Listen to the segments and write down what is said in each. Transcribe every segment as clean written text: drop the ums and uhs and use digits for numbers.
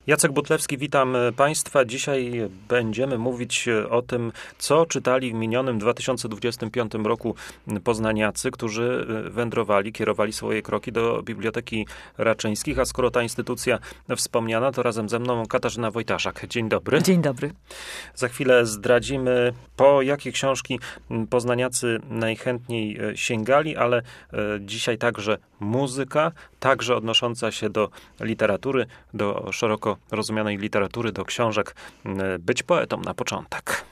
Jacek Butlewski, witam Państwa. Dzisiaj będziemy mówić o tym, co czytali w minionym 2025 roku poznaniacy, którzy wędrowali, kierowali swoje kroki do Biblioteki Raczyńskich. A skoro ta instytucja wspomniana, to razem ze mną Katarzyna Wojtaszak. Dzień dobry. Dzień dobry. Za chwilę zdradzimy, po jakie książki poznaniacy najchętniej sięgali, ale dzisiaj także muzyka, także odnosząca się do literatury, do szeroko rozumianej literatury, do książek. Być poetą na początek.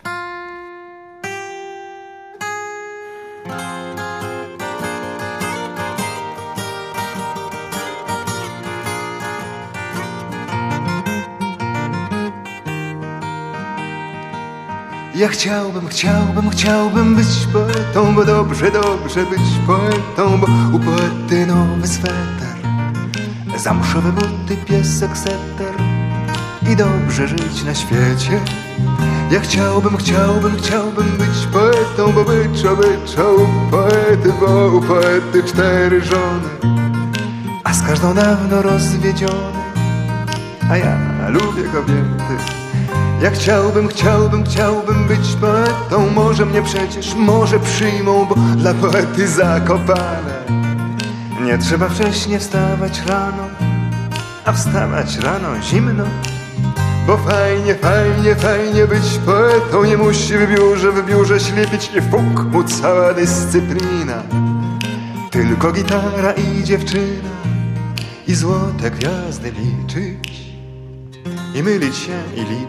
Ja chciałbym być poetą, bo dobrze być poetą, bo u poety nowy sweter, zamszowe buty, piesek setter i dobrze żyć na świecie. Ja chciałbym być poetą, bo byczo u poety, bo u poety 4 żony, a z każdą dawno rozwiedziony, a ja lubię kobiety. Ja chciałbym być poetą, może przyjmą, bo dla poety zakopane nie trzeba wcześnie wstawać rano, a wstawać rano zimno, bo fajnie być poetą, nie musi w biurze ślepić i fuk mu cała dyscyplina, tylko gitara i dziewczyna i złote gwiazdy liczyć i mylić się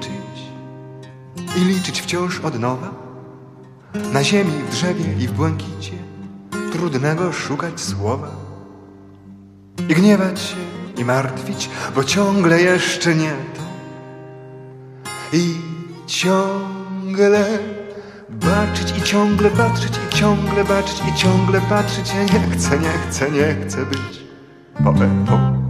i liczyć wciąż od nowa, na ziemi, w drzewie i w błękicie trudnego szukać słowa i gniewać się i martwić, bo ciągle jeszcze nie to i ciągle baczyć i ciągle patrzeć i ciągle baczyć i ciągle patrzeć. Ja nie chcę być poetą.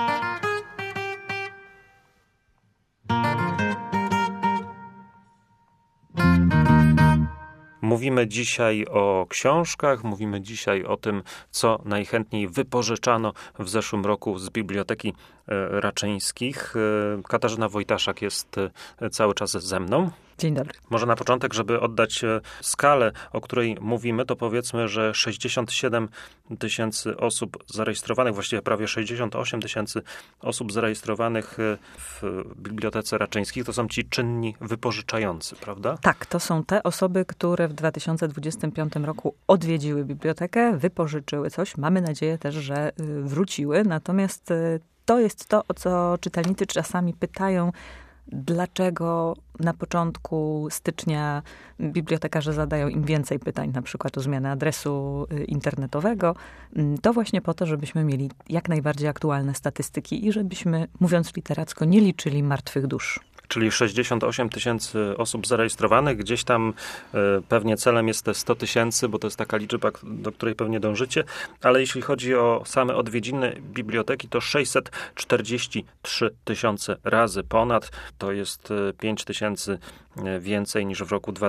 Mówimy dzisiaj o książkach, mówimy dzisiaj o tym, co najchętniej wypożyczano w zeszłym roku z Biblioteki Raczyńskich. Katarzyna Wojtaszak jest cały czas ze mną. Dzień dobry. Może na początek, żeby oddać skalę, o której mówimy, to powiedzmy, że 67 tysięcy osób zarejestrowanych, właściwie prawie 68 tysięcy osób zarejestrowanych w Bibliotece Raczyńskich, to są ci czynni wypożyczający, prawda? Tak, to są te osoby, które w 2025 roku odwiedziły bibliotekę, wypożyczyły coś. Mamy nadzieję też, że wróciły. Natomiast to jest to, o co czytelnicy czasami pytają, dlaczego na początku stycznia bibliotekarze zadają im więcej pytań, na przykład o zmianę adresu internetowego. To właśnie po to, żebyśmy mieli jak najbardziej aktualne statystyki i żebyśmy, mówiąc literacko, nie liczyli martwych dusz. Czyli 68 tysięcy osób zarejestrowanych. Gdzieś tam pewnie celem jest te 100 tysięcy, bo to jest taka liczba, do której pewnie dążycie. Ale jeśli chodzi o same odwiedziny biblioteki, to 643 tysiące razy ponad. To jest 5 tysięcy więcej niż w roku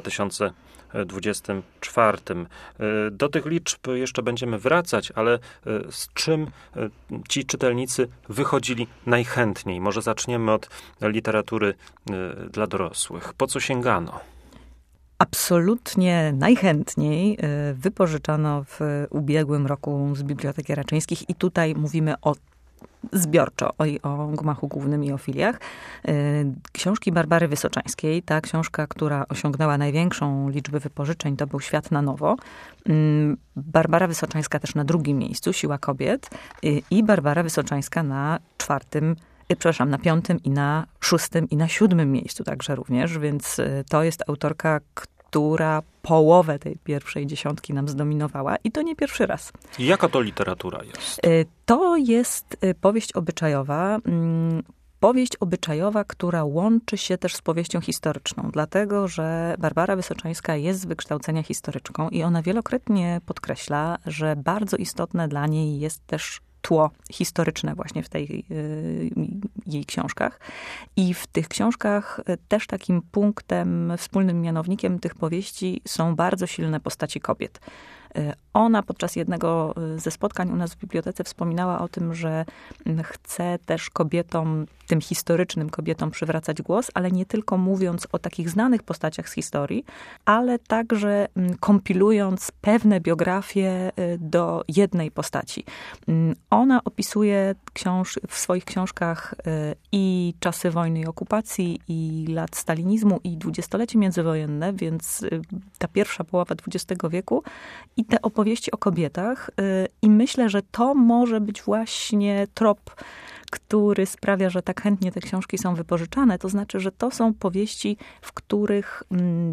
2024. Do tych liczb jeszcze będziemy wracać, ale z czym ci czytelnicy wychodzili najchętniej? Może zaczniemy od literatury dla dorosłych. Po co sięgano? Absolutnie najchętniej wypożyczano w ubiegłym roku z Biblioteki Raczyńskich i tutaj mówimy zbiorczo o gmachu głównym i o filiach. Książki Barbary Wysoczańskiej, ta książka, która osiągnęła największą liczbę wypożyczeń, to był Świat na nowo. Barbara Wysoczańska też na 2. miejscu, Siła kobiet i Barbara Wysoczańska na 5. i na 6. i na 7. miejscu także również, więc to jest autorka, która połowę tej pierwszej dziesiątki nam zdominowała i to nie pierwszy raz. Jaka to literatura jest? To jest powieść obyczajowa. Powieść obyczajowa, która łączy się też z powieścią historyczną, dlatego że Barbara Wysoczańska jest z wykształcenia historyczką i ona wielokrotnie podkreśla, że bardzo istotne dla niej jest też tło historyczne właśnie w tej jej książkach. I w tych książkach też takim punktem, wspólnym mianownikiem tych powieści są bardzo silne postaci kobiet. Ona podczas jednego ze spotkań u nas w bibliotece wspominała o tym, że chce też kobietom, tym historycznym kobietom przywracać głos, ale nie tylko mówiąc o takich znanych postaciach z historii, ale także kompilując pewne biografie do jednej postaci. Ona opisuje w swoich książkach i czasy wojny i okupacji, i lat stalinizmu, i dwudziestolecie międzywojenne, więc ta pierwsza połowa XX wieku i te opowieści o kobietach. I myślę, że to może być właśnie trop, który sprawia, że tak chętnie te książki są wypożyczane. To znaczy, że to są powieści, w których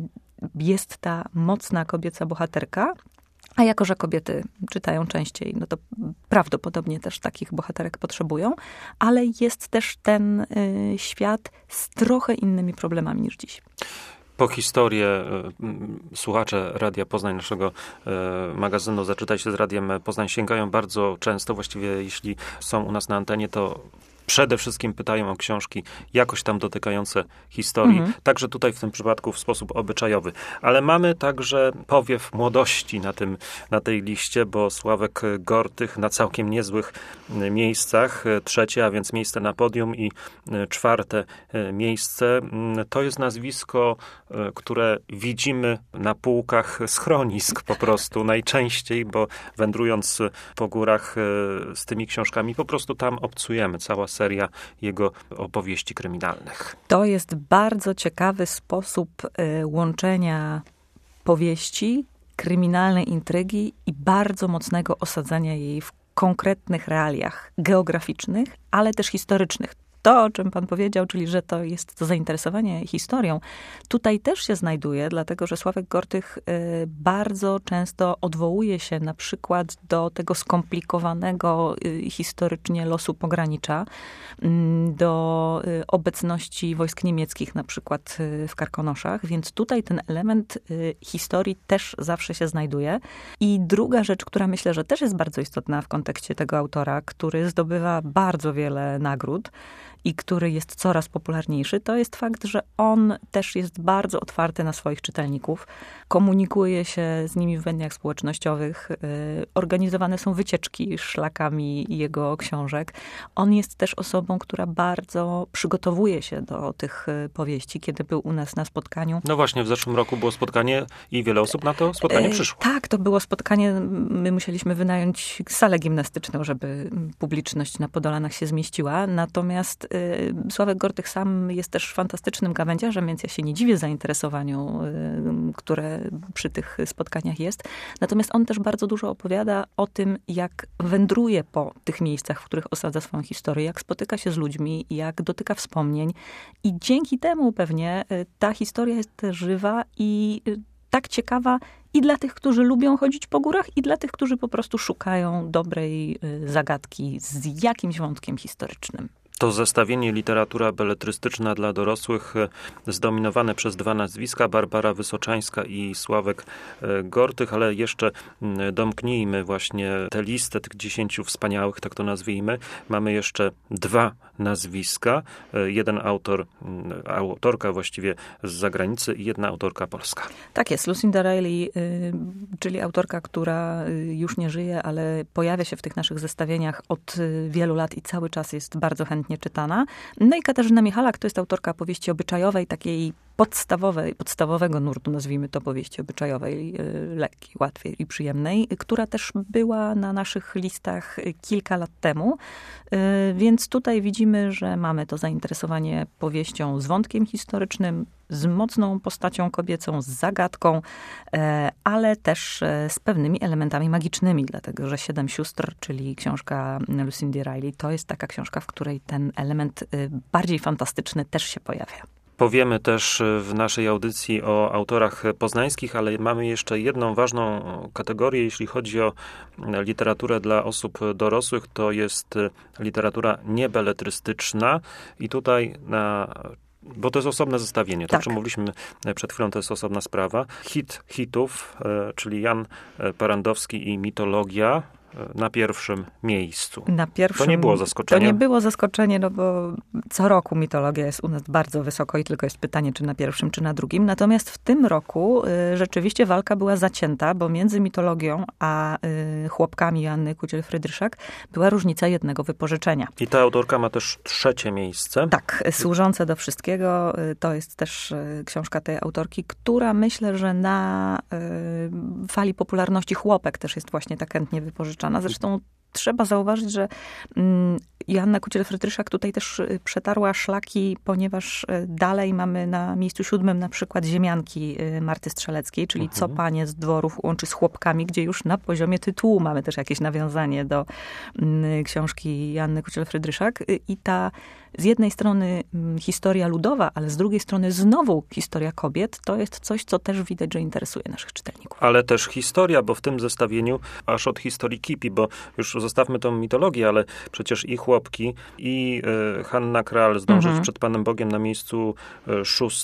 jest ta mocna kobieca bohaterka, a jako, że kobiety czytają częściej, no to prawdopodobnie też takich bohaterek potrzebują, ale jest też ten świat z trochę innymi problemami niż dziś. Po historię słuchacze Radia Poznań, naszego magazynu Zaczytaj się z Radiem Poznań, sięgają bardzo często, właściwie jeśli są u nas na antenie, to przede wszystkim pytają o książki jakoś tam dotykające historii. Także tutaj w tym przypadku w sposób obyczajowy. Ale mamy także powiew młodości na tej liście, bo Sławek Gortych na całkiem niezłych miejscach. Trzecie, a więc miejsce na podium i czwarte miejsce. To jest nazwisko, które widzimy na półkach schronisk po prostu najczęściej, bo wędrując po górach z tymi książkami po prostu tam obcujemy. Cała seria jego opowieści kryminalnych. To jest bardzo ciekawy sposób łączenia powieści, kryminalnej intrygi i bardzo mocnego osadzenia jej w konkretnych realiach geograficznych, ale też historycznych. To, o czym pan powiedział, czyli że to jest to zainteresowanie historią, tutaj też się znajduje, dlatego że Sławek Gortych bardzo często odwołuje się na przykład do tego skomplikowanego historycznie losu pogranicza, do obecności wojsk niemieckich na przykład w Karkonoszach, więc tutaj ten element historii też zawsze się znajduje. I druga rzecz, która myślę, że też jest bardzo istotna w kontekście tego autora, który zdobywa bardzo wiele nagród i który jest coraz popularniejszy, to jest fakt, że on też jest bardzo otwarty na swoich czytelników. Komunikuje się z nimi w mediach społecznościowych. Organizowane są wycieczki szlakami jego książek. On jest też osobą, która bardzo przygotowuje się do tych powieści, kiedy był u nas na spotkaniu. No właśnie, w zeszłym roku było spotkanie i wiele osób na to spotkanie przyszło. Tak, to było spotkanie. My musieliśmy wynająć salę gimnastyczną, żeby publiczność na Podolanach się zmieściła. Natomiast Sławek Gortych sam jest też fantastycznym gawędziarzem, więc ja się nie dziwię zainteresowaniu, które przy tych spotkaniach jest. Natomiast on też bardzo dużo opowiada o tym, jak wędruje po tych miejscach, w których osadza swoją historię, jak spotyka się z ludźmi, jak dotyka wspomnień. I dzięki temu pewnie ta historia jest żywa i tak ciekawa i dla tych, którzy lubią chodzić po górach, i dla tych, którzy po prostu szukają dobrej zagadki z jakimś wątkiem historycznym. To zestawienie literatura beletrystyczna dla dorosłych zdominowane przez dwa nazwiska, Barbara Wysoczańska i Sławek Gortych, ale jeszcze domknijmy właśnie tę listę tych 10 wspaniałych, tak to nazwijmy. Mamy jeszcze dwa nazwiska. Jeden autorka właściwie z zagranicy i jedna autorka polska. Tak jest. Lucinda Riley, czyli autorka, która już nie żyje, ale pojawia się w tych naszych zestawieniach od wielu lat i cały czas jest bardzo chętnie czytana. No i Katarzyna Michalak to jest autorka powieści obyczajowej, takiej podstawowego nurtu, nazwijmy to powieści obyczajowej, lekkiej, łatwiej i przyjemnej, która też była na naszych listach kilka lat temu. Więc tutaj widzimy, że mamy to zainteresowanie powieścią z wątkiem historycznym, z mocną postacią kobiecą, z zagadką, ale też z pewnymi elementami magicznymi, dlatego że 7 sióstr, czyli książka Lucindy Riley, to jest taka książka, w której ten element bardziej fantastyczny też się pojawia. Powiemy też w naszej audycji o autorach poznańskich, ale mamy jeszcze jedną ważną kategorię, jeśli chodzi o literaturę dla osób dorosłych, to jest literatura niebeletrystyczna i tutaj bo to jest osobne zestawienie. To, o czym mówiliśmy przed chwilą, to jest osobna sprawa. Hit hitów, czyli Jan Parandowski i mitologia. na pierwszym miejscu. To nie było zaskoczenie? To nie było zaskoczenie, no bo co roku mitologia jest u nas bardzo wysoko i tylko jest pytanie, czy na pierwszym, czy na drugim. Natomiast w tym roku rzeczywiście walka była zacięta, bo między mitologią a chłopkami Joanny Kuciel-Frydryszak była różnica jednego wypożyczenia. I ta autorka ma też 3. miejsce. Tak, Służące do wszystkiego. To jest też książka tej autorki, która myślę, że na fali popularności chłopek też jest właśnie tak chętnie wypożyczana. Zresztą trzeba zauważyć, że Joanna Kuciel-Frydryszak tutaj też przetarła szlaki, ponieważ dalej mamy na miejscu 7 na przykład Ziemianki Marty Strzeleckiej, czyli Co panie z dworów łączy z chłopkami, gdzie już na poziomie tytułu mamy też jakieś nawiązanie do książki Joanny Kuciel-Frydryszak. I ta z jednej strony historia ludowa, ale z drugiej strony znowu historia kobiet, to jest coś, co też widać, że interesuje naszych czytelników. Ale też historia, bo w tym zestawieniu aż od historii kipi, bo już zostawmy tą mitologię, ale przecież i Chłopki, i Hanna Kral Zdążyć przed Panem Bogiem na miejscu 6,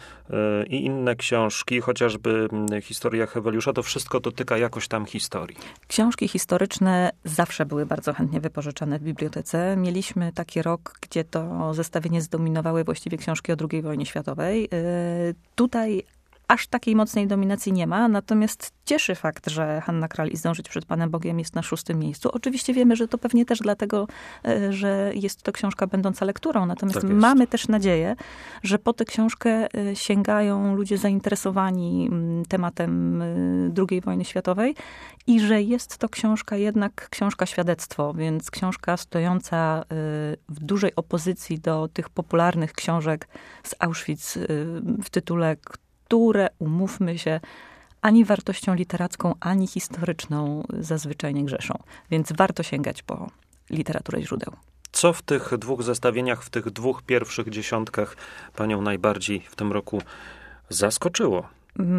i inne książki, chociażby historia Heweliusza, to wszystko dotyka jakoś tam historii. Książki historyczne zawsze były bardzo chętnie wypożyczane w bibliotece. Mieliśmy taki rok, gdzie to zestawienie zdominowały właściwie książki o II wojnie światowej. Tutaj aż takiej mocnej dominacji nie ma, natomiast cieszy fakt, że Hanna Kral i Zdążyć przed Panem Bogiem jest na 6. miejscu. Oczywiście wiemy, że to pewnie też dlatego, że jest to książka będąca lekturą, natomiast tak mamy też nadzieję, że po tę książkę sięgają ludzie zainteresowani tematem II wojny światowej i że jest to książka jednak książka świadectwo, więc książka stojąca w dużej opozycji do tych popularnych książek z Auschwitz w tytule, które, umówmy się, ani wartością literacką, ani historyczną zazwyczaj nie grzeszą. Więc warto sięgać po literaturę źródeł. Co w tych 2 zestawieniach, w tych 2 pierwszych dziesiątkach panią najbardziej w tym roku zaskoczyło?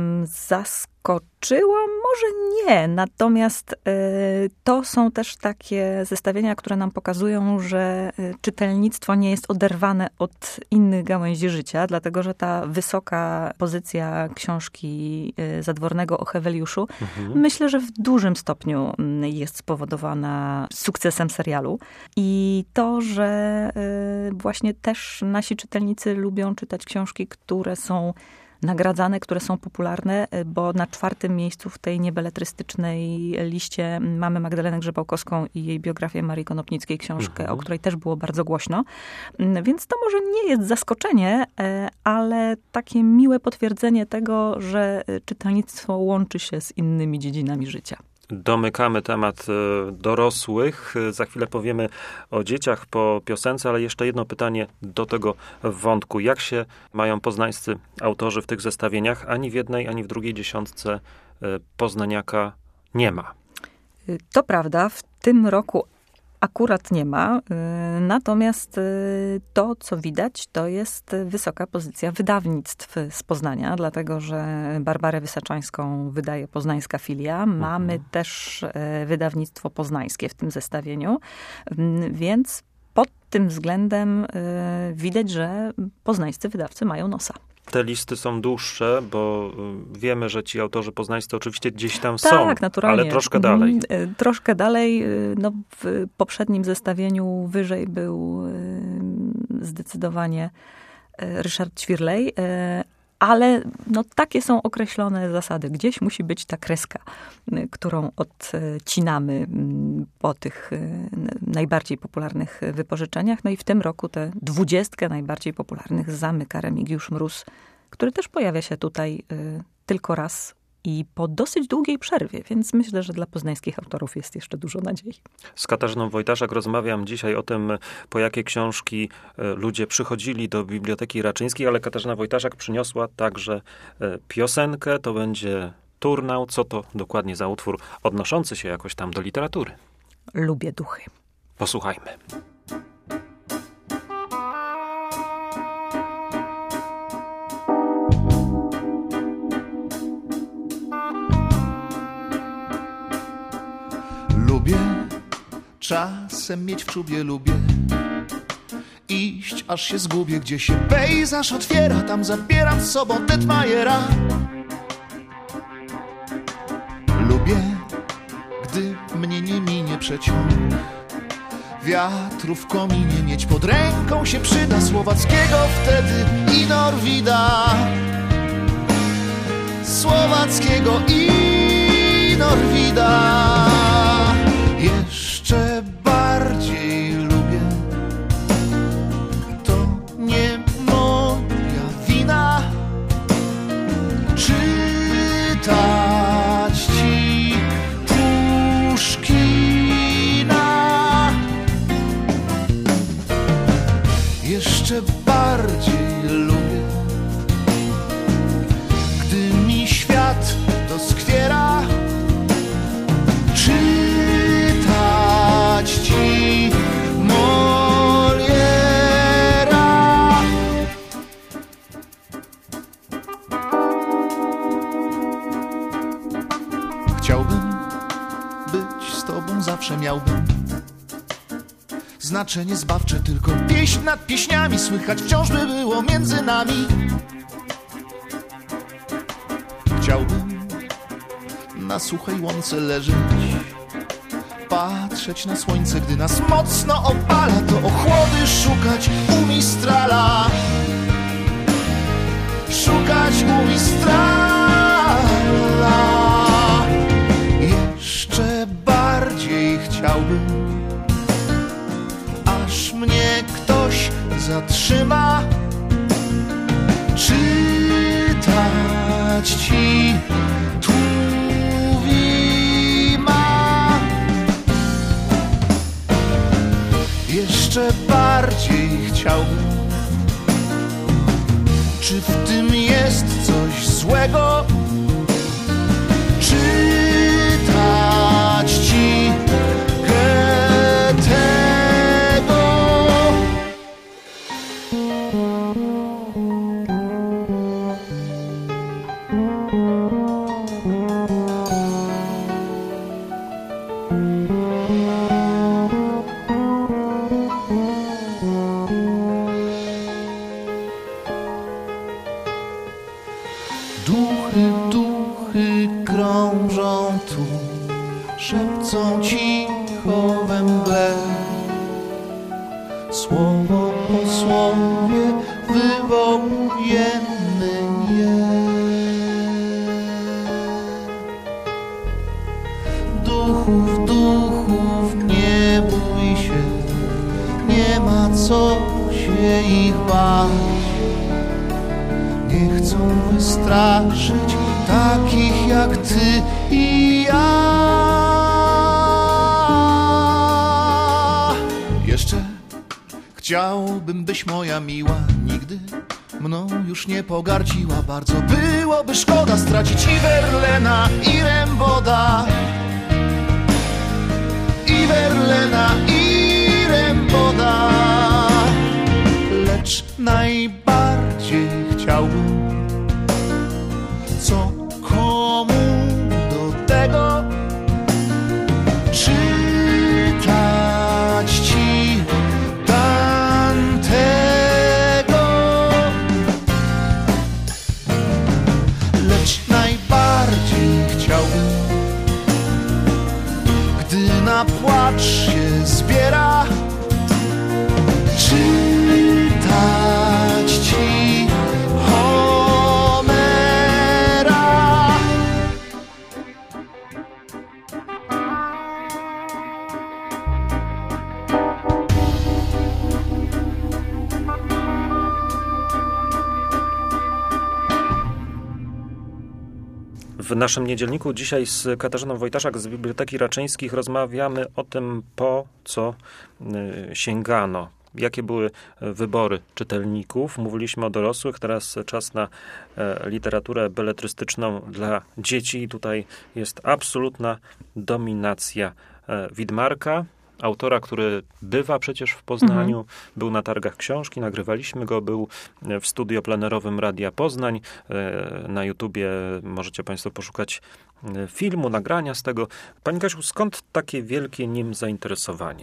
Zaskoczyło? Może nie. Natomiast to są też takie zestawienia, które nam pokazują, że czytelnictwo nie jest oderwane od innych gałęzi życia, dlatego że ta wysoka pozycja książki Zadwornego o Heweliuszu myślę, że w dużym stopniu jest spowodowana sukcesem serialu. I to, że właśnie też nasi czytelnicy lubią czytać książki, które są nagradzane, które są popularne, bo na 4. miejscu w tej niebeletrystycznej liście mamy Magdalenę Grzebałkowską i jej biografię Marii Konopnickiej, książkę, o której też było bardzo głośno. Więc to może nie jest zaskoczenie, ale takie miłe potwierdzenie tego, że czytelnictwo łączy się z innymi dziedzinami życia. Domykamy temat dorosłych. Za chwilę powiemy o dzieciach po piosence, ale jeszcze jedno pytanie do tego wątku. Jak się mają poznańscy autorzy w tych zestawieniach? Ani w jednej, ani w drugiej dziesiątce poznaniaka nie ma. To prawda. W tym roku akurat nie ma. Natomiast to, co widać, to jest wysoka pozycja wydawnictw z Poznania, dlatego że Barbarę Wysaczańską wydaje poznańska filia. Mamy też wydawnictwo poznańskie w tym zestawieniu, więc pod tym względem widać, że poznańscy wydawcy mają nosa. Te listy są dłuższe, bo wiemy, że ci autorzy poznańscy oczywiście gdzieś tam tak, są, naturalnie. Ale troszkę dalej. Troszkę dalej. No, w poprzednim zestawieniu wyżej był zdecydowanie Ryszard Ćwirlej, ale no, takie są określone zasady. Gdzieś musi być ta kreska, którą odcinamy po tych najbardziej popularnych wypożyczeniach. No i w tym roku tę 20 najbardziej popularnych zamyka Remigiusz Mróz, który też pojawia się tutaj tylko raz i po dosyć długiej przerwie, więc myślę, że dla poznańskich autorów jest jeszcze dużo nadziei. Z Katarzyną Wojtaszak rozmawiam dzisiaj o tym, po jakie książki ludzie przychodzili do Biblioteki Raczyńskiej, ale Katarzyna Wojtaszak przyniosła także piosenkę. To będzie Turnał. Co to dokładnie za utwór odnoszący się jakoś tam do literatury? Lubię duchy. Posłuchajmy. Lubię czasem mieć w czubie, lubię iść, aż się zgubię, gdzie się pejzaż otwiera, tam zabieram z sobą Detmajera. Lubię, gdy mnie nie minie przeciąg wiatru w kominie mieć pod ręką się przyda. Słowackiego wtedy i Norwida, Słowackiego i Norwida. Jeszcze bardziej lubię, to nie moja wina, czytać ci Puszkina. Jeszcze bardziej lubię, gdy mi świat doskwiera, czytać ci Moliera. Chciałbym być z tobą, zawsze miałbym znaczenie zbawcze, tylko pieśń nad pieśniami słychać wciąż by było między nami. Chciałbym na suchej łące leżeć, patrzeć na słońce, gdy nas mocno opala, to ochłody szukać u Mistrala, szukać u Mistrala. Jeszcze bardziej chciałbym, aż mnie ktoś zatrzyma, czytać ci Tuwima. Jeszcze bardziej chciałbym, czy w tym jest coś złego, czytać ci Goethego. Duchy, duchy krążą tu, szepcą cicho we mgle. Słowo po słowie wywołujemy je. Duchów, duchów, nie bój się, nie ma co się ich bać. Nie chcą wystraszyć takich jak ty i ja. Jeszcze chciałbym, byś moja miła nigdy mną już nie pogardziła. Bardzo byłoby szkoda stracić i Verlena, i Remboda, i Verlena, i Remboda. Lecz najbardziej chciałbym, co komu do tego, czytać ci Dantego. Lecz najbardziej chciałbym, gdy na płacz się zbiera, czytać ci Homera. W naszym niedzielniku dzisiaj z Katarzyną Wojtaszak z Biblioteki Raczyńskich rozmawiamy o tym, po co sięgano. Jakie były wybory czytelników? Mówiliśmy o dorosłych, teraz czas na literaturę beletrystyczną dla dzieci. I tutaj jest absolutna dominacja Widmarka, autora, który bywa przecież w Poznaniu, był na targach książki, nagrywaliśmy go, był w studio plenerowym Radia Poznań. Na YouTubie możecie państwo poszukać filmu, nagrania z tego. Pani Kasiu, skąd takie wielkie nim zainteresowanie?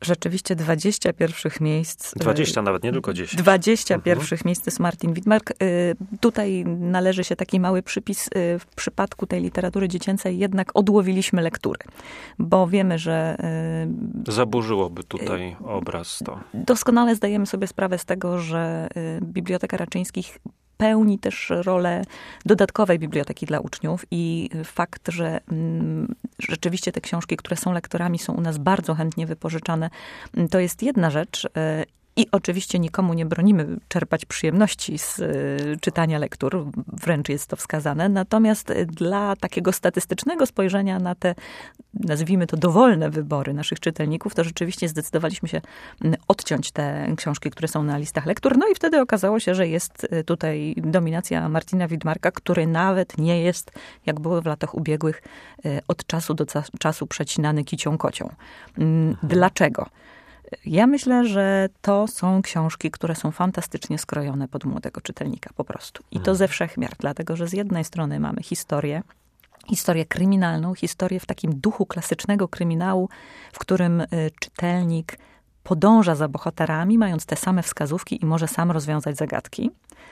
rzeczywiście 20 pierwszych miejsc. 20 nawet, nie tylko 10. 20 pierwszych miejsc to jest Martin Widmark. Tutaj należy się taki mały przypis. W przypadku tej literatury dziecięcej jednak odłowiliśmy lektury, bo wiemy, że zaburzyłoby tutaj obraz to. Doskonale zdajemy sobie sprawę z tego, że Biblioteka Raczyńskich pełni też rolę dodatkowej biblioteki dla uczniów i fakt, że rzeczywiście te książki, które są lektorami, są u nas bardzo chętnie wypożyczane, to jest jedna rzecz. I oczywiście nikomu nie bronimy czerpać przyjemności z czytania lektur, wręcz jest to wskazane. Natomiast dla takiego statystycznego spojrzenia na te, nazwijmy to, dowolne wybory naszych czytelników, to rzeczywiście zdecydowaliśmy się odciąć te książki, które są na listach lektur. No i wtedy okazało się, że jest tutaj dominacja Martina Widmarka, który nawet nie jest, jak było w latach ubiegłych, od czasu do czasu przecinany kicią kocią. Dlaczego? Ja myślę, że to są książki, które są fantastycznie skrojone pod młodego czytelnika po prostu. I to ze wszech miar, dlatego że z jednej strony mamy historię kryminalną, historię w takim duchu klasycznego kryminału, w którym czytelnik podąża za bohaterami, mając te same wskazówki i może sam rozwiązać zagadki.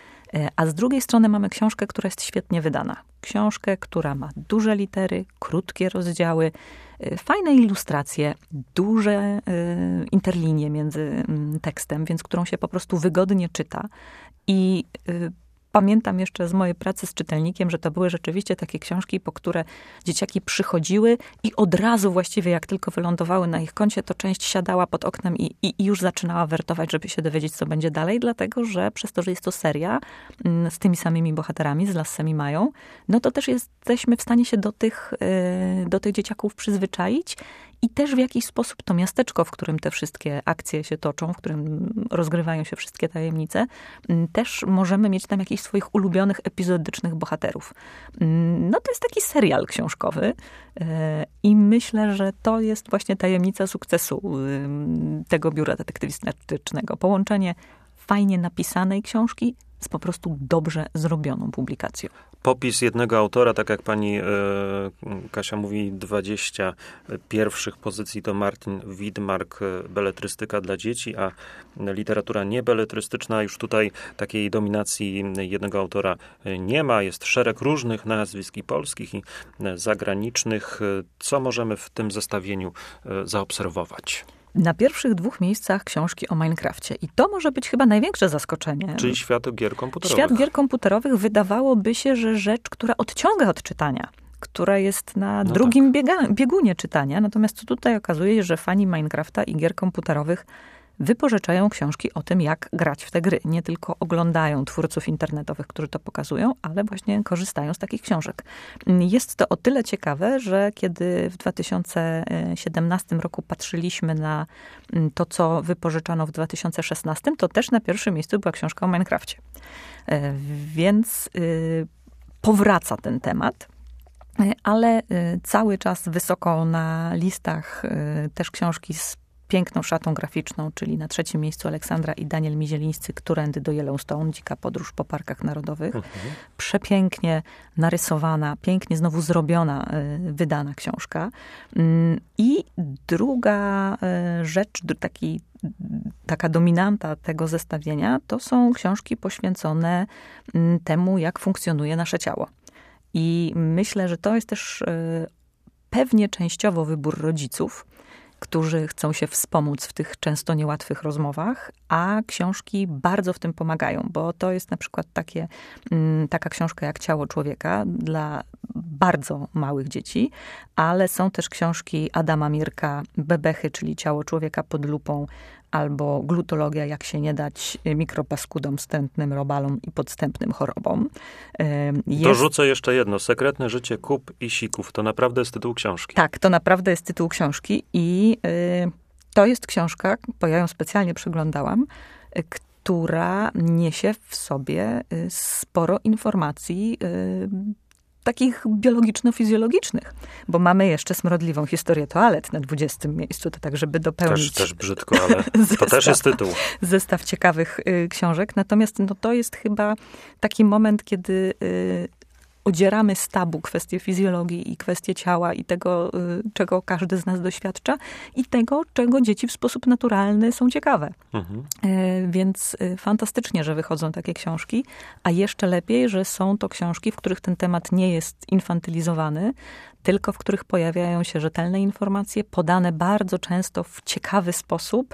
A z drugiej strony mamy książkę, która jest świetnie wydana. Książkę, która ma duże litery, krótkie rozdziały, fajne ilustracje, duże interlinie między tekstem, więc którą się po prostu wygodnie czyta. I pamiętam jeszcze z mojej pracy z czytelnikiem, że to były rzeczywiście takie książki, po które dzieciaki przychodziły i od razu właściwie, jak tylko wylądowały na ich koncie, to część siadała pod oknem i już zaczynała wertować, żeby się dowiedzieć, co będzie dalej, dlatego że przez to, że jest to seria z tymi samymi bohaterami, z Lassemi Mają, no to też jesteśmy w stanie się do tych dzieciaków przyzwyczaić i też w jakiś sposób to miasteczko, w którym te wszystkie akcje się toczą, w którym rozgrywają się wszystkie tajemnice, też możemy mieć tam jakichś swoich ulubionych, epizodycznych bohaterów. No to jest taki serial książkowy i myślę, że to jest właśnie tajemnica sukcesu tego biura detektywistycznego. Połączenie fajnie napisanej książki z po prostu dobrze zrobioną publikacją. Popis jednego autora, tak jak pani Kasia mówi, 20 pierwszych pozycji to Martin Widmark, beletrystyka dla dzieci, a literatura niebeletrystyczna, już tutaj takiej dominacji jednego autora nie ma. Jest szereg różnych nazwisk i polskich, i zagranicznych. Co możemy w tym zestawieniu zaobserwować? Na pierwszych 2 miejscach książki o Minecrafcie. I to może być chyba największe zaskoczenie. Czyli świat gier komputerowych. Świat gier komputerowych wydawałoby się, że rzecz, która odciąga od czytania, która jest na drugim biegunie czytania. Natomiast tutaj okazuje się, że fani Minecrafta i gier komputerowych wypożyczają książki o tym, jak grać w te gry. Nie tylko oglądają twórców internetowych, którzy to pokazują, ale właśnie korzystają z takich książek. Jest to o tyle ciekawe, że kiedy w 2017 roku patrzyliśmy na to, co wypożyczano w 2016, to też na pierwszym miejscu była książka o Minecrafcie. Więc powraca ten temat. Ale cały czas wysoko na listach też książki z piękną szatą graficzną, czyli na 3. miejscu Aleksandra i Daniel Mizielińscy, Którędy do Yellowstone, dzika podróż po parkach narodowych. Przepięknie narysowana, pięknie znowu zrobiona, wydana książka. I druga rzecz, taka dominanta tego zestawienia, to są książki poświęcone temu, jak funkcjonuje nasze ciało. I myślę, że to jest też pewnie częściowo wybór rodziców, którzy chcą się wspomóc w tych często niełatwych rozmowach, a książki bardzo w tym pomagają, bo to jest na przykład taka książka jak Ciało człowieka dla bardzo małych dzieci, ale są też książki Adama Mirka, Bebechy, czyli Ciało człowieka pod lupą, albo Glutologia, jak się nie dać mikropaskudom, wstępnym robalom i podstępnym chorobom. Dorzucę jeszcze jedno. Sekretne życie kup i sików. To naprawdę jest tytuł książki. Tak, to naprawdę jest tytuł książki i to jest książka, bo ja ją specjalnie przeglądałam, która niesie w sobie sporo informacji takich biologiczno-fizjologicznych, bo mamy jeszcze smrodliwą historię toalet na 20. miejscu, to tak, żeby dopełnić... Też brzydko, ale to też jest tytuł. Zestaw ciekawych książek. Natomiast to jest chyba taki moment, kiedy odzieramy z tabu kwestie fizjologii i kwestie ciała i tego, czego każdy z nas doświadcza i tego, czego dzieci w sposób naturalny są ciekawe. Więc fantastycznie, że wychodzą takie książki, a jeszcze lepiej, że są to książki, w których ten temat nie jest infantylizowany, tylko w których pojawiają się rzetelne informacje, podane bardzo często w ciekawy sposób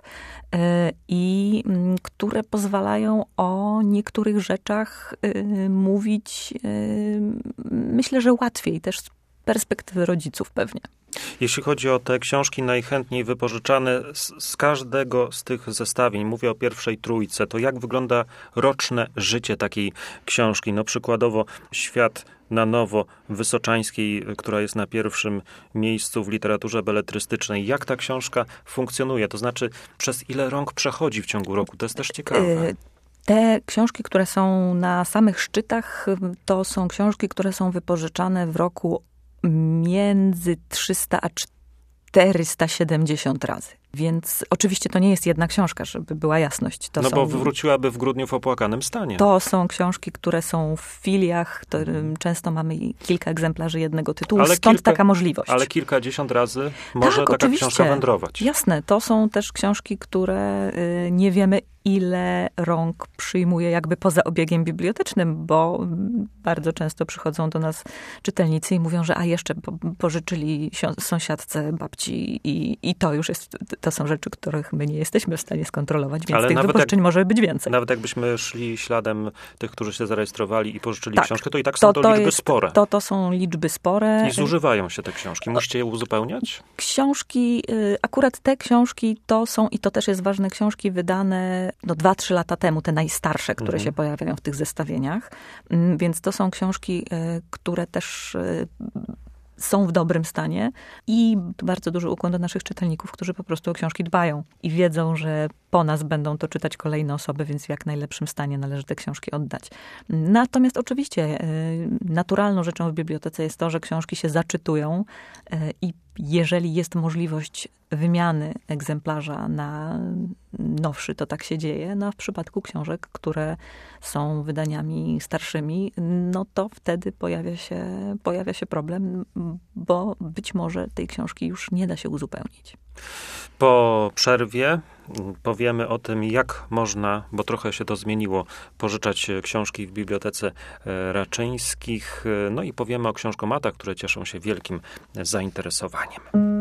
i które pozwalają o niektórych rzeczach mówić, myślę, że łatwiej też z perspektywy rodziców pewnie. Jeśli chodzi o te książki najchętniej wypożyczane z każdego z tych zestawień, mówię o pierwszej trójce, to jak wygląda roczne życie takiej książki? No przykładowo Świat na nowo Wysoczańskiej, która jest na pierwszym miejscu w literaturze beletrystycznej. Jak ta książka funkcjonuje? To znaczy, przez ile rąk przechodzi w ciągu roku? To jest też ciekawe. Te książki, które są na samych szczytach, to są książki, które są wypożyczane w roku między 300 a 470 razy. Więc oczywiście to nie jest jedna książka, żeby była jasność. To bo wróciłaby w grudniu w opłakanym stanie. To są książki, które są w filiach, często mamy kilka egzemplarzy jednego tytułu, stąd taka możliwość. Ale kilkadziesiąt razy może taka oczywiście. Książka wędrować. Jasne, to są też książki, które nie wiemy, ile rąk przyjmuje jakby poza obiegiem bibliotecznym, bo bardzo często przychodzą do nas czytelnicy i mówią, że jeszcze pożyczyli sąsiadce, babci i to już jest, to są rzeczy, których my nie jesteśmy w stanie skontrolować, więc ale tych wypożyczeń może być więcej. Nawet jakbyśmy szli śladem tych, którzy się zarejestrowali i pożyczyli książkę, to i tak są to liczby spore. To są liczby spore. I zużywają się te książki. Musicie je uzupełniać? Książki, akurat te książki to są, i to też jest ważne, książki wydane 2-3 lata temu, te najstarsze, które się pojawiają w tych zestawieniach. Więc to są książki, które też są w dobrym stanie i bardzo duży ukłon do naszych czytelników, którzy po prostu o książki dbają i wiedzą, że po nas będą to czytać kolejne osoby, więc w jak najlepszym stanie należy te książki oddać. Natomiast oczywiście naturalną rzeczą w bibliotece jest to, że książki się zaczytują i jeżeli jest możliwość wymiany egzemplarza na nowszy, to tak się dzieje. No a w przypadku książek, które są wydaniami starszymi, no to wtedy pojawia się problem, bo być może tej książki już nie da się uzupełnić. Po przerwie powiemy o tym, jak można, bo trochę się to zmieniło, pożyczać książki w Bibliotece Raczyńskich. No i powiemy o książkomatach, które cieszą się wielkim zainteresowaniem.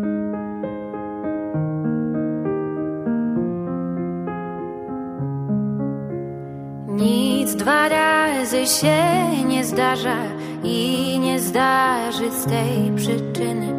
Nic dwa razy się nie zdarza i nie zdarzy z tej przyczyny.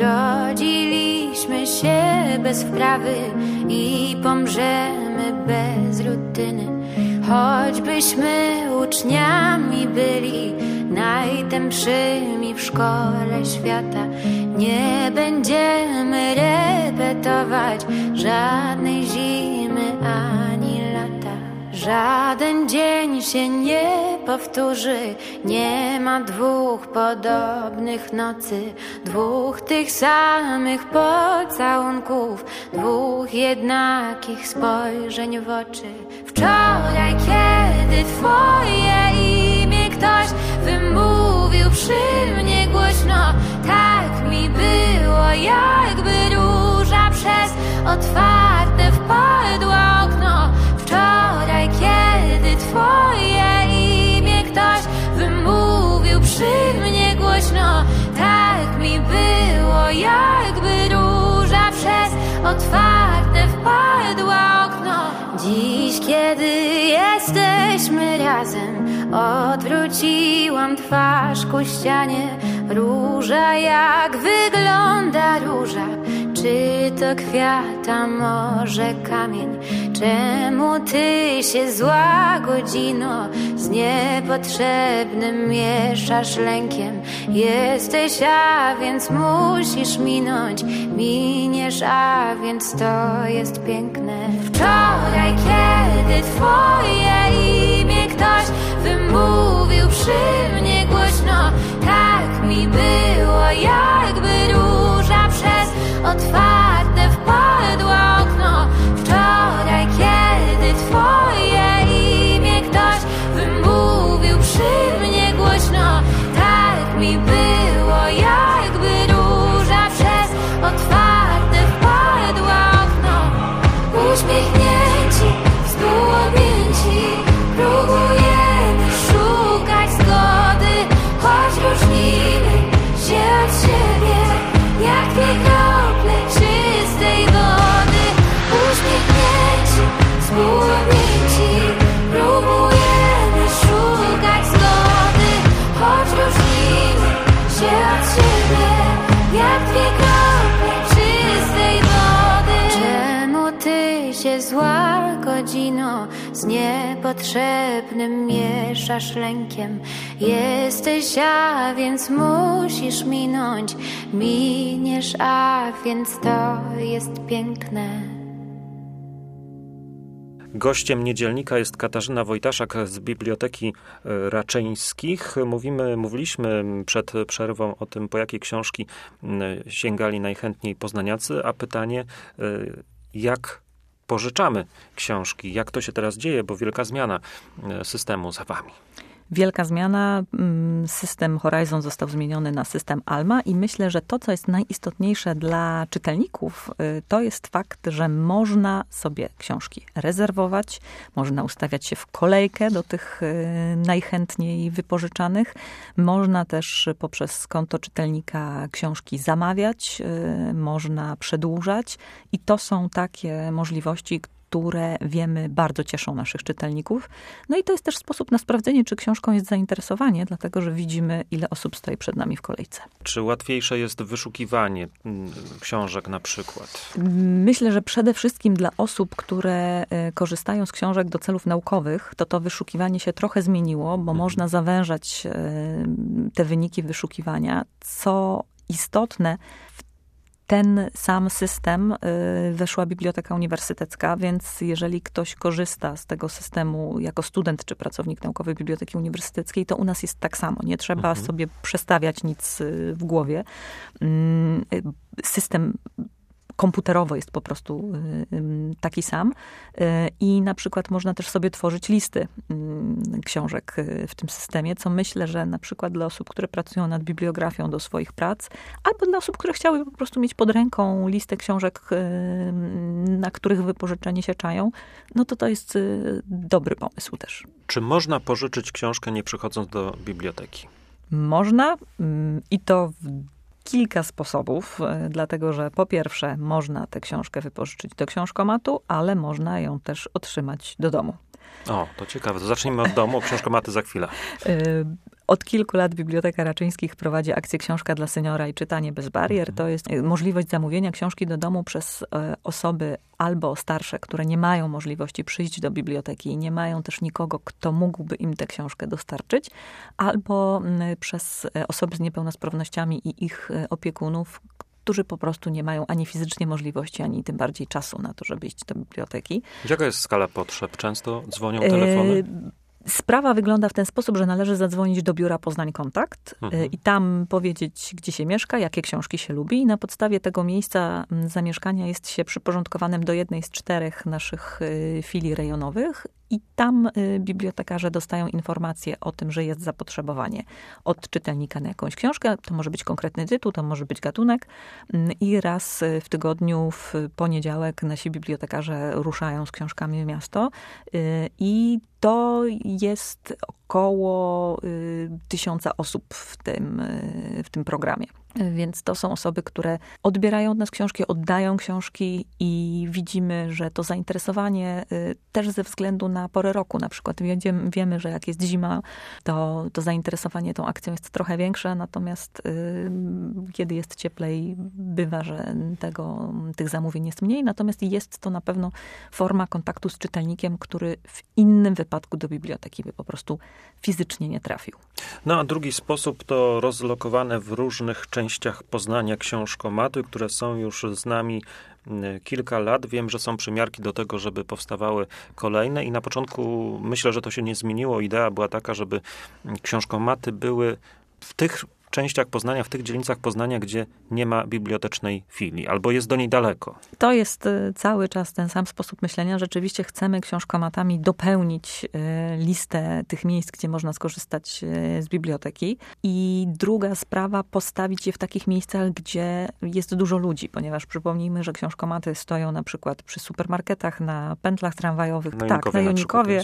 Zrodziliśmy się bez wprawy i pomrzemy bez rutyny. Choćbyśmy uczniami byli najtępszymi w szkole świata, nie będziemy repetować żadnej zimy ani lata. Żaden dzień się nie powtórzy, nie ma dwóch podobnych nocy, dwóch tych samych pocałunków, dwóch jednakich spojrzeń w oczy. Wczoraj, kiedy twoje imię ktoś wymówił przy mnie głośno, tak mi było, jakby róża przez otwarte wpadło okno. Wczoraj, kiedy twoje imię ktoś wymówił przy mnie głośno, tak mi było, jakby róża przez otwarte wpadło okno. Dziś, kiedy jesteśmy razem, odwróciłam twarz ku ścianie. Róża, jak wygląda róża? Czy to kwiat, a może kamień? Czemu ty się zła godzino z niepotrzebnym mieszasz lękiem? Jesteś, a więc musisz minąć, miniesz, a więc to jest piękne. Wczoraj, kiedy twoje imię ktoś wymówił przy mnie głośno, tak mi było, jakby róża przez otwarte wpadło okno. Wczoraj, kiedy twoje imię ktoś wymówił przy mnie głośno, tak z niepotrzebnym mieszasz lękiem. Jesteś, a więc musisz minąć. Miniesz, a więc to jest piękne. Gościem Niedzielnika jest Katarzyna Wojtaszak z Biblioteki Raczyńskich. Mówiliśmy przed przerwą o tym, po jakie książki sięgali najchętniej poznaniacy, a pytanie, jak pożyczamy książki, jak to się teraz dzieje, bo wielka zmiana systemu za wami. Wielka zmiana. System Horizon został zmieniony na system Alma i myślę, że to, co jest najistotniejsze dla czytelników, to jest fakt, że można sobie książki rezerwować, można ustawiać się w kolejkę do tych najchętniej wypożyczanych. Można też poprzez konto czytelnika książki zamawiać, można przedłużać i to są takie możliwości, które wiemy bardzo cieszą naszych czytelników. No i to jest też sposób na sprawdzenie, czy książką jest zainteresowanie, dlatego że widzimy, ile osób stoi przed nami w kolejce. Czy łatwiejsze jest wyszukiwanie książek na przykład? Myślę, że przede wszystkim dla osób, które korzystają z książek do celów naukowych, to wyszukiwanie się trochę zmieniło, bo można zawężać te wyniki wyszukiwania. Co istotne, ten sam system weszła Biblioteka Uniwersytecka, więc jeżeli ktoś korzysta z tego systemu jako student czy pracownik naukowy Biblioteki Uniwersyteckiej, to u nas jest tak samo. Nie trzeba sobie przestawiać nic w głowie. System komputerowo jest po prostu taki sam. I na przykład można też sobie tworzyć listy książek w tym systemie, co myślę, że na przykład dla osób, które pracują nad bibliografią do swoich prac, albo dla osób, które chciały po prostu mieć pod ręką listę książek, na których wypożyczenie się czają, no to jest dobry pomysł też. Czy można pożyczyć książkę, nie przychodząc do biblioteki? Można i to w kilka sposobów, dlatego że po pierwsze można tę książkę wypożyczyć do książkomatu, ale można ją też otrzymać do domu. O, to ciekawe. To zacznijmy od domu, książkomaty za chwilę. Od kilku lat Biblioteka Raczyńskich prowadzi akcję Książka dla seniora i czytanie bez barier. To jest możliwość zamówienia książki do domu przez osoby albo starsze, które nie mają możliwości przyjść do biblioteki i nie mają też nikogo, kto mógłby im tę książkę dostarczyć, albo przez osoby z niepełnosprawnościami i ich opiekunów, którzy po prostu nie mają ani fizycznie możliwości, ani tym bardziej czasu na to, żeby iść do biblioteki. Jaka jest skala potrzeb? Często dzwonią telefony? Sprawa wygląda w ten sposób, że należy zadzwonić do biura Poznań Kontakt i tam powiedzieć, gdzie się mieszka, jakie książki się lubi i na podstawie tego miejsca zamieszkania jest się przyporządkowanym do jednej z 4 naszych filii rejonowych i tam bibliotekarze dostają informację o tym, że jest zapotrzebowanie od czytelnika na jakąś książkę. To może być konkretny tytuł, to może być gatunek i raz w tygodniu, w poniedziałek nasi bibliotekarze ruszają z książkami w miasto i to jest około 1000 osób w tym programie. Więc to są osoby, które odbierają od nas książki, oddają książki i widzimy, że to zainteresowanie też ze względu na porę roku na przykład. Wiemy, że jak jest zima, to zainteresowanie tą akcją jest trochę większe, natomiast kiedy jest cieplej, bywa, że tych zamówień jest mniej. Natomiast jest to na pewno forma kontaktu z czytelnikiem, który w innym wypadku do biblioteki by po prostu fizycznie nie trafił. No a drugi sposób to rozlokowane w różnych częściach Poznania książkomaty, które są już z nami kilka lat. Wiem, że są przymiarki do tego, żeby powstawały kolejne i na początku myślę, że to się nie zmieniło. Idea była taka, żeby książkomaty były w tych częściach Poznania, w tych dzielnicach Poznania, gdzie nie ma bibliotecznej filii, albo jest do niej daleko. To jest cały czas ten sam sposób myślenia. Rzeczywiście chcemy książkomatami dopełnić listę tych miejsc, gdzie można skorzystać z biblioteki. I druga sprawa, postawić je w takich miejscach, gdzie jest dużo ludzi, ponieważ przypomnijmy, że książkomaty stoją na przykład przy supermarketach, na pętlach tramwajowych, na Jonikowie.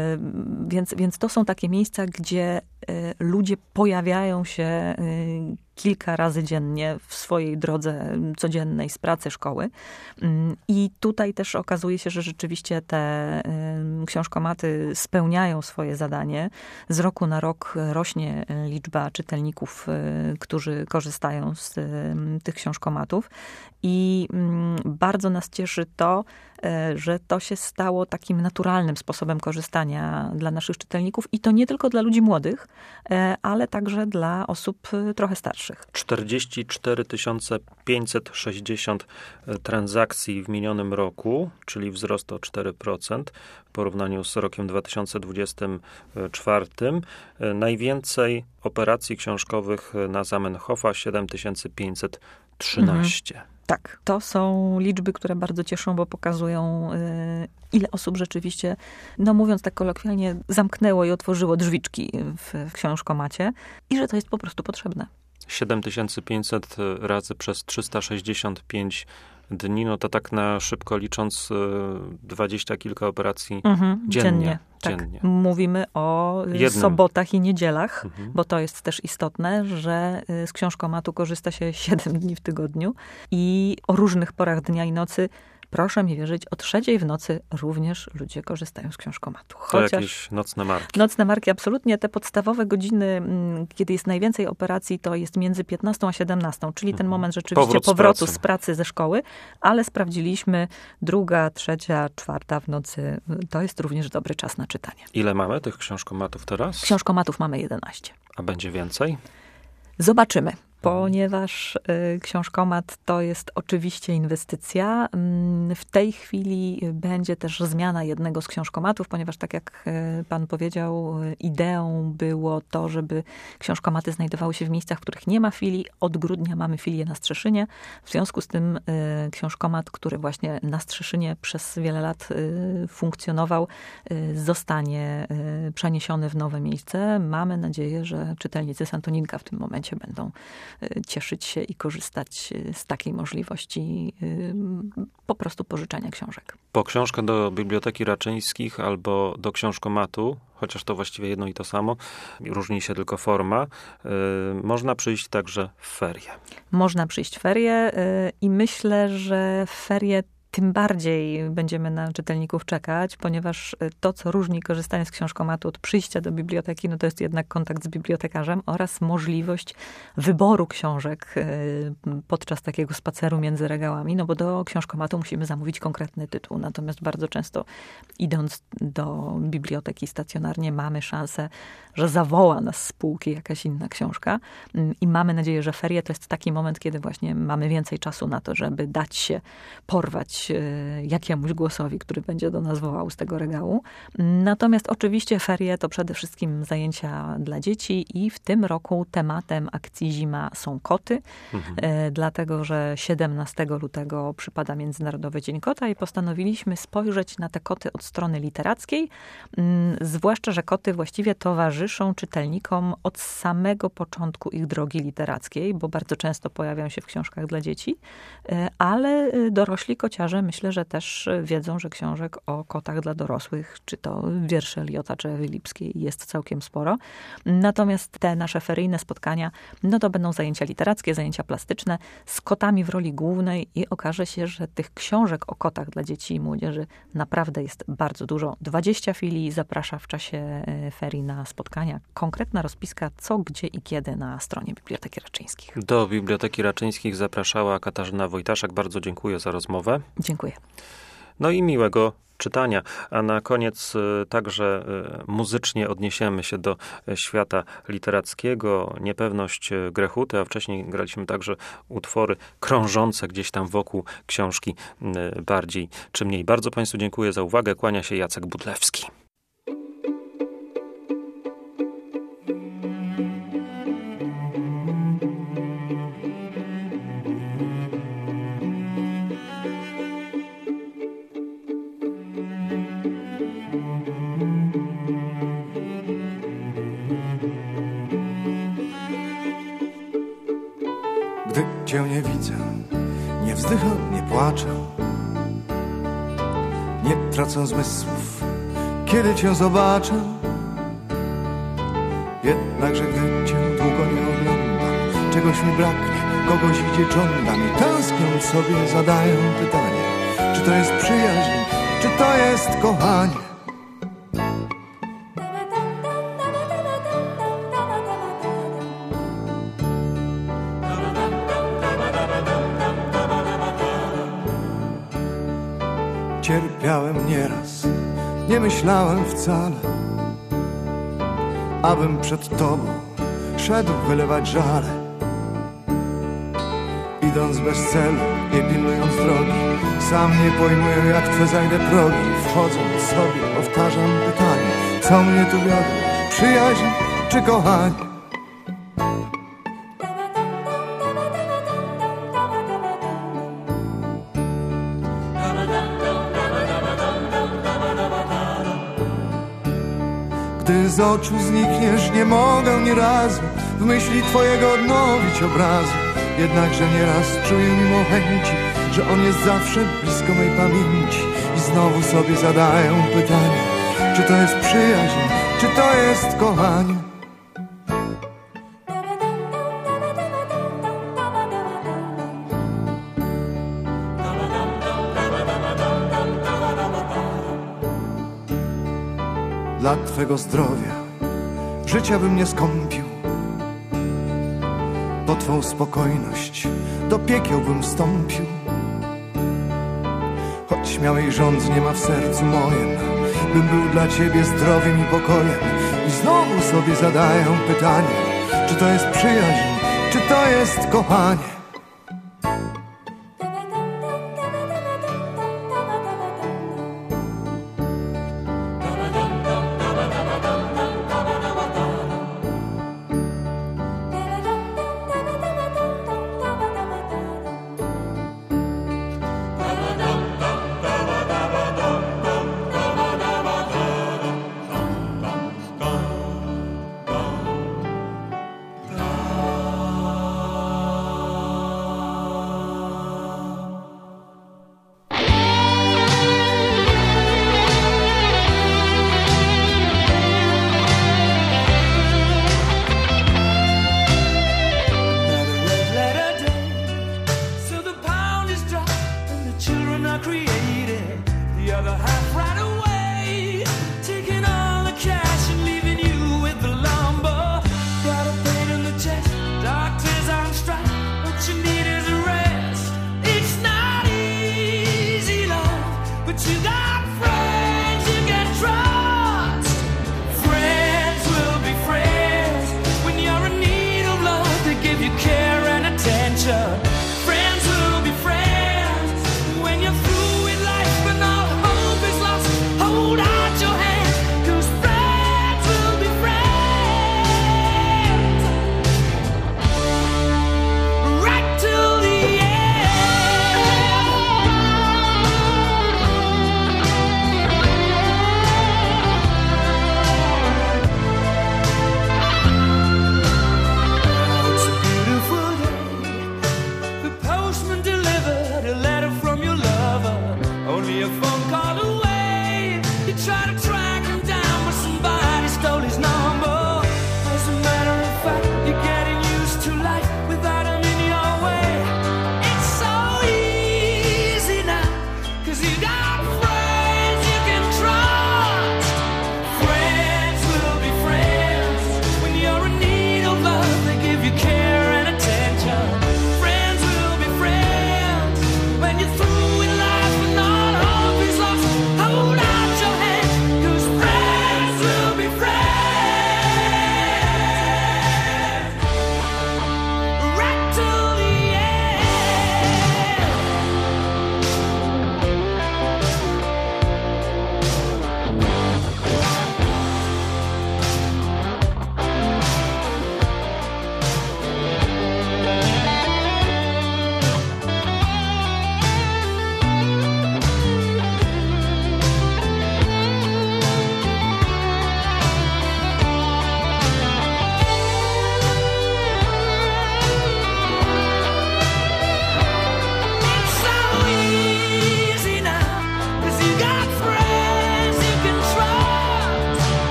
Więc to są takie miejsca, gdzie ludzie pojawiają się kilka razy dziennie w swojej drodze codziennej z pracy, szkoły. I tutaj też okazuje się, że rzeczywiście te książkomaty spełniają swoje zadanie. Z roku na rok rośnie liczba czytelników, którzy korzystają z tych książkomatów. I bardzo nas cieszy to, że to się stało takim naturalnym sposobem korzystania dla naszych czytelników i to nie tylko dla ludzi młodych, ale także dla osób trochę starszych. 44 560 transakcji w minionym roku, czyli wzrost o 4% w porównaniu z rokiem 2024. Najwięcej operacji książkowych na Zamenhofa 7513. Tak, to są liczby, które bardzo cieszą, bo pokazują, ile osób rzeczywiście, no mówiąc tak kolokwialnie, zamknęło i otworzyło drzwiczki w książkomacie i że to jest po prostu potrzebne. 7500 razy przez 365 dni, no to tak na szybko licząc 20 kilka operacji dziennie. Tak. Mówimy o sobotach i niedzielach, bo to jest też istotne, że z książkomatu korzysta się 7 dni w tygodniu i o różnych porach dnia i nocy. Proszę mi wierzyć, o 3:00 w nocy również ludzie korzystają z książkomatu. Chociaż to jakieś nocne marki. Nocne marki, absolutnie. Te podstawowe godziny, kiedy jest najwięcej operacji, to jest między 15 a 17, czyli ten moment rzeczywiście powrotu z pracy ze szkoły, ale sprawdziliśmy 2., 3., 4 w nocy. To jest również dobry czas na czytanie. Ile mamy tych książkomatów teraz? Książkomatów mamy 11. A będzie więcej? Zobaczymy. Ponieważ książkomat to jest oczywiście inwestycja. W tej chwili będzie też zmiana jednego z książkomatów, ponieważ tak jak pan powiedział, ideą było to, żeby książkomaty znajdowały się w miejscach, w których nie ma filii. Od grudnia mamy filię na Strzeszynie. W związku z tym książkomat, który właśnie na Strzeszynie przez wiele lat funkcjonował, zostanie przeniesiony w nowe miejsce. Mamy nadzieję, że czytelnicy Santoninka w tym momencie będą cieszyć się i korzystać z takiej możliwości po prostu pożyczania książek. Po książkę do Biblioteki Raczyńskich albo do książkomatu, chociaż to właściwie jedno i to samo, różni się tylko forma, można przyjść także w ferie. Można przyjść w ferie i myślę, że w ferie tym bardziej będziemy na czytelników czekać, ponieważ to, co różni korzystanie z książkomatu od przyjścia do biblioteki, no to jest jednak kontakt z bibliotekarzem oraz możliwość wyboru książek podczas takiego spaceru między regałami, no bo do książkomatu musimy zamówić konkretny tytuł. Natomiast bardzo często idąc do biblioteki stacjonarnie mamy szansę, że zawoła nas z półki jakaś inna książka i mamy nadzieję, że ferie to jest taki moment, kiedy właśnie mamy więcej czasu na to, żeby dać się porwać jakiemuś głosowi, który będzie do nas wołał z tego regału. Natomiast oczywiście ferie to przede wszystkim zajęcia dla dzieci i w tym roku tematem akcji Zima są koty, dlatego że 17 lutego przypada Międzynarodowy Dzień Kota i postanowiliśmy spojrzeć na te koty od strony literackiej, zwłaszcza, że koty właściwie towarzyszą czytelnikom od samego początku ich drogi literackiej, bo bardzo często pojawiają się w książkach dla dzieci, ale dorośli kociarze myślę, że też wiedzą, że książek o kotach dla dorosłych, czy to wiersze Eliota, czy Ewy Lipskiej jest całkiem sporo. Natomiast te nasze feryjne spotkania, no to będą zajęcia literackie, zajęcia plastyczne z kotami w roli głównej i okaże się, że tych książek o kotach dla dzieci i młodzieży naprawdę jest bardzo dużo. 20 filii zaprasza w czasie ferii na spotkania. Konkretna rozpiska co, gdzie i kiedy na stronie Biblioteki Raczyńskich. Do Biblioteki Raczyńskich zapraszała Katarzyna Wojtaszek. Bardzo dziękuję za rozmowę. Dziękuję. No i miłego czytania. A na koniec także muzycznie odniesiemy się do świata literackiego. Niepewność Grechuty, a wcześniej graliśmy także utwory krążące gdzieś tam wokół książki bardziej czy mniej. Bardzo Państwu dziękuję za uwagę. Kłania się Jacek Budlewski. Gdy cię nie widzę, nie wzdycham, nie płaczę, nie tracę zmysłów, kiedy cię zobaczę. Jednakże gdy cię długo nie oglądam, czegoś mi braknie, kogoś gdzie żądam i tęskniąc sobie zadaję pytanie, czy to jest przyjaźń, czy to jest kochanie? Cierpiałem nieraz, nie myślałem wcale, abym przed tobą szedł wylewać żale. Idąc bez celu, nie pilnując drogi, sam nie pojmuję, jak twe zajdę progi. Wchodząc sobie powtarzam pytanie, co mnie tu wiodło, przyjaźń czy kochanie? Gdy z oczu znikniesz, nie mogę ni razu w myśli twojego odnowić obrazu. Jednakże nieraz czuję mimo chęci, że on jest zawsze blisko mej pamięci. I znowu sobie zadaję pytanie, czy to jest przyjaźń, czy to jest kochanie? Dla twego zdrowia życia bym nie skąpił, po twą spokojność do piekieł bym wstąpił. Choć śmiałej żądz nie ma w sercu moim, bym był dla ciebie zdrowiem i pokojem. I znowu sobie zadaję pytanie, czy to jest przyjaźń, czy to jest kochanie?